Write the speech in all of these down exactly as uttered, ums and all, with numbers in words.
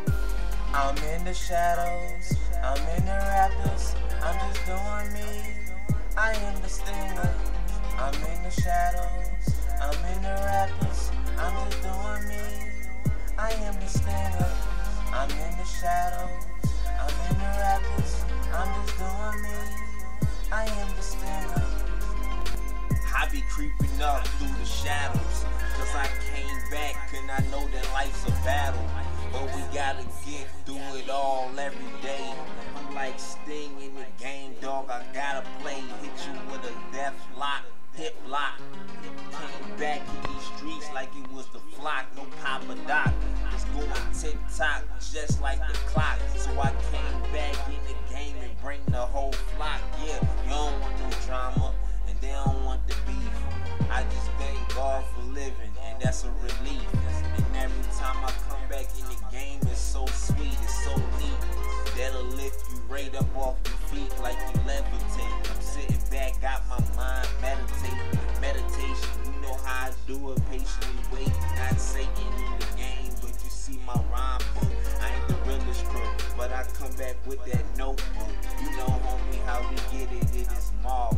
I'm in the shadows, I'm in the Raptors, I'm just doing me. I am the Stinger. I'm in the shadows, I'm in the Raptors, I'm just doing me. I am the Stinger. I'm in the shadows, I'm in the Raptors, I'm just doing me. I am the Stinger. I be creeping up through the shadows, cause I came back and I know that life's a battle. But we gotta get through it all every day. I'm like Sting in the game, dog, I gotta play. Hit you with a death lock, hip lock. Came back in these streets like it was the flock, no Papa Doc. It's going tick-tock, just like the clock. So I came back in the game and bring the whole flock. Yeah, you don't want no drama, and they don't want the beef. I just thank God for living, and that's a relief. And every time I come back in the game, it's so sweet, it's so neat. That'll lift you right up off your feet like you levitate. I'm sitting back, got my mind meditating. Meditation, you know how I do it, patiently wait. Not Satan in the game, but you see my rhyme book. I ain't the realest crook, but I come back with that notebook. You know, homie, how we get it, it is marvelous.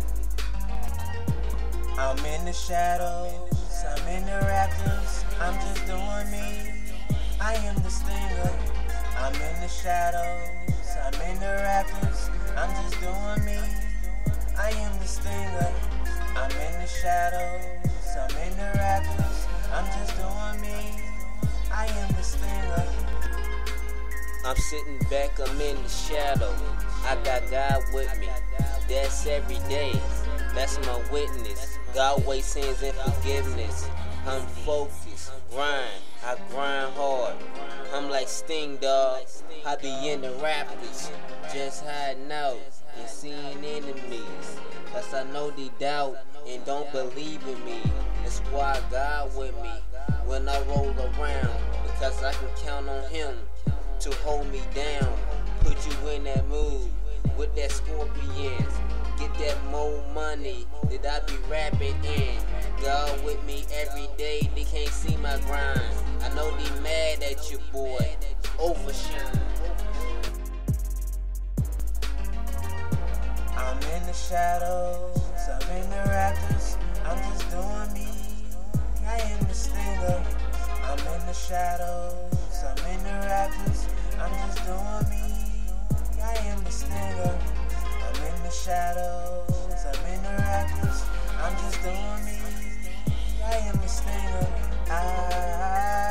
I'm in the shadows, I'm in the Raptors, I'm just doing me. I am the Stinger. I'm in the shadows, I'm in the Raptors, I'm just doing me. I am the Stinger. I'm in the shadows, I'm in the Raptors, I'm just doing me. I am the Stinger. I'm sitting back, I'm in the shadow. I got God with me, that's every day. That's my witness. God weighs sins and forgiveness. I'm focused, grind, I grind hard. I'm like Sting, dog. I be in the Raptors, just hiding out and seeing enemies. Cause I know they doubt and don't believe in me. That's why God with me when I roll around. Because I can count on Him to hold me down. Put you in that mood with that Scorpions. Get that more money that I be rapping in. God with me every day, they can't see my grind. I know they mad at you, boy. Overshine. I'm in the shadows, I'm in the Raptors, I'm just doing me. I am the Stinger. I'm in the shadows, I'm in the Raptors, I'm just doing me. I am the Stinger. I'm in the shadows, I'm in the Raptors, I'm just doing me. I am the Stinger. I